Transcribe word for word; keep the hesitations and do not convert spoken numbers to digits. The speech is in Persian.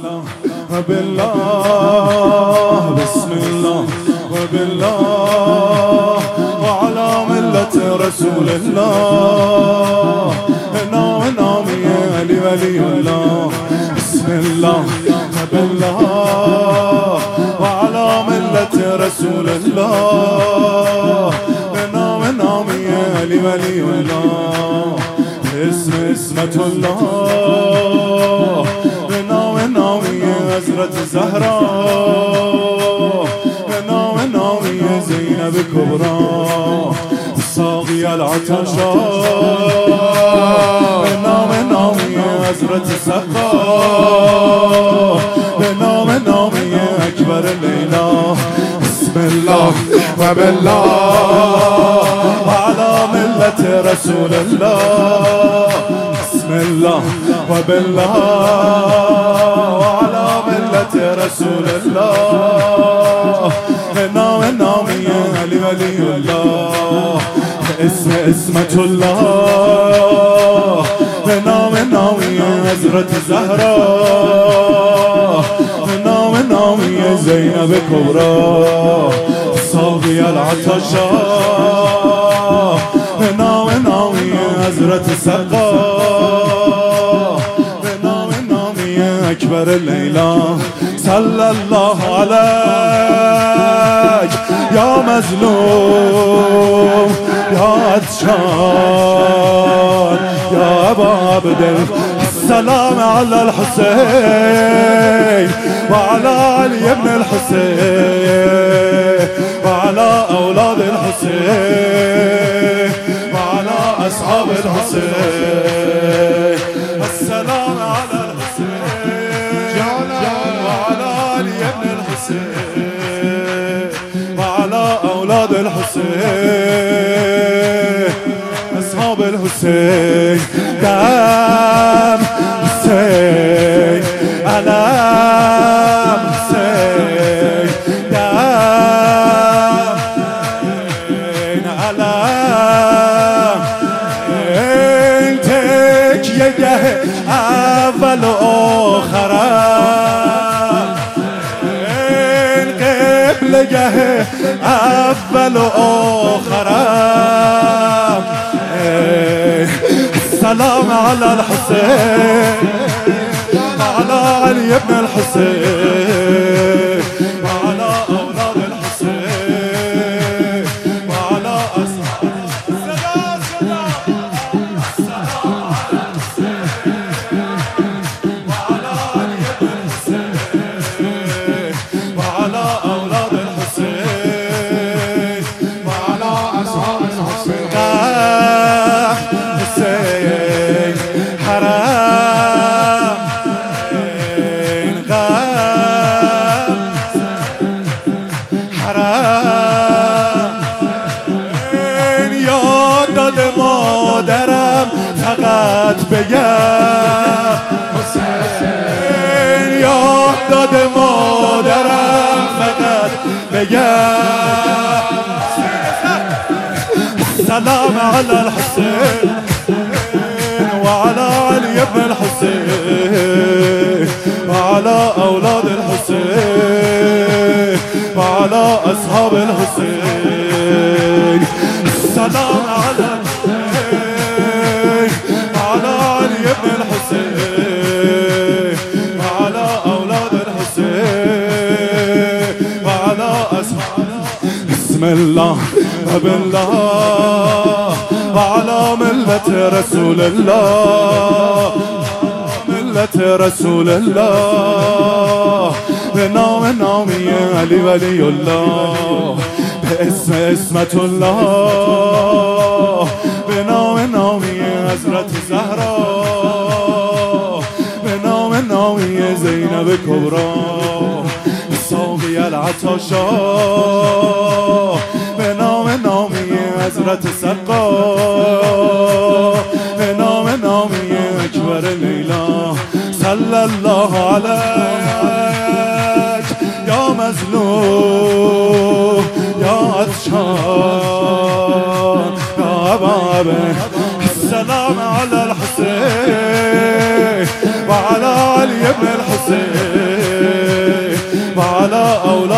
وبالله بسم الله وبالله وعلى ملة رسول الله نام نام يا علي ولي الله بسم الله وبالله وعلى ملة رسول الله نام نام يا علي ولي الله اسم اسمة الله نام نام يا حضرت زهراء نام نام يا زينب كبرى ساقي العطشا نام نام يا حضرت سقا نام نام يا اکبر لیلا بسم الله وبالله على ملة رسول الله بسم الله وبالله على ملة رسول الله نام نام يا علي ولي الله اسم اسمة الله نام نام يا حضرت زهراء نام نام يا زينب كبرى ساقي العطشا نام نام يا حضرت سقا نام نام يا اکبر لیلا صلى الله عليك يا مظلوم يا عطشان يا ابا عبد السلام على الحسين وعلى علي بن الحسين وعلى اولاد الحسين وعلى اصحاب الحسين السلام على الحسين وعلى علي بن الحسين وعلى اولاد الحسين اصحاب الحسين دم حسين علم حسين دم علم انتك یه اول و آخرم این قبله اول و آخرم السلام على الحسين وعلى علي بن الحسين وعلى أولاد الحسين وعلى أصحاب السلام السلام على الحسين وعلى علي بن الحسين وعلى أولاد الحسين وعلى أصحاب الحسين حسين حرام غام حرام یاد داد مادرم فقط بگم حسین یاد داد مادرم فقط بگم سلام على الحسين وعلى علي بن الحسين وعلى أولاد الحسين وعلى أصحاب الحسين السلام على الحسين وعلى علي بن الحسين وعلى أولاد الحسين وعلى أصحاب بسم الله وبالله وعلى ملة رسول الله ملة رسول الله بنام نام يا علي ولي الله باسم اسمة الله بنام نام يا حضرت زهراء بنام نام يا زينب كبرى ساقي العطشا بنام نام يا حضرت سقا بنام نام يا اکبر لیلا صلى الله عليك يا مظلوم يا عطشان يا ابا السلام على الحسين وعلى علي بن الحسين وعلى أولاد